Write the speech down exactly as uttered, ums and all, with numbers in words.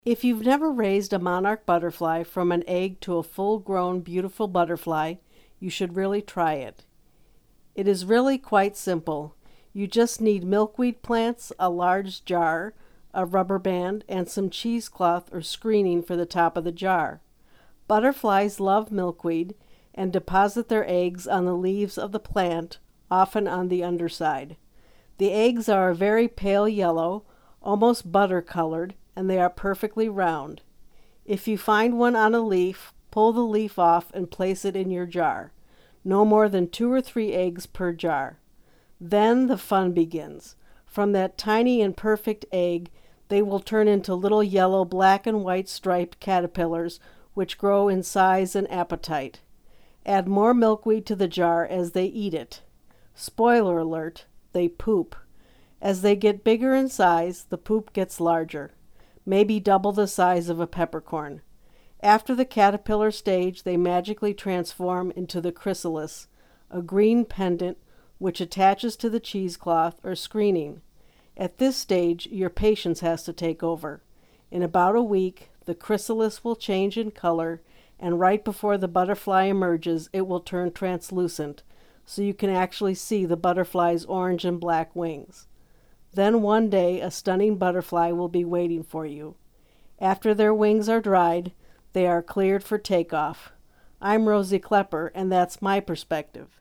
If you've never raised a monarch butterfly from an egg to a full-grown, beautiful butterfly, you should really try it. It is really quite simple. You just need milkweed plants, a large jar, a rubber band, and some cheesecloth or screening for the top of the jar. Butterflies love milkweed and deposit their eggs on the leaves of the plant, often on the underside. The eggs are a very pale yellow, almost butter-colored, and they are perfectly round. If you find one on a leaf, pull the leaf off and place it in your jar. No more than two or three eggs per jar. Then the fun begins. From that tiny and perfect egg, they will turn into little yellow, black and white striped caterpillars which grow in size and appetite. Add more milkweed to the jar as they eat it. Spoiler alert, they poop. As they get bigger in size, the poop gets larger, maybe double the size of a peppercorn. After the caterpillar stage, they magically transform into the chrysalis, a green pendant which attaches to the cheesecloth or screening. At this stage, your patience has to take over. In about a week, the chrysalis will change in color, and right before the butterfly emerges, it will turn translucent, so you can actually see the butterfly's orange and black wings. Then one day, a stunning butterfly will be waiting for you. After their wings are dried, they are cleared for takeoff. I'm Rosie Klepper, and that's my perspective.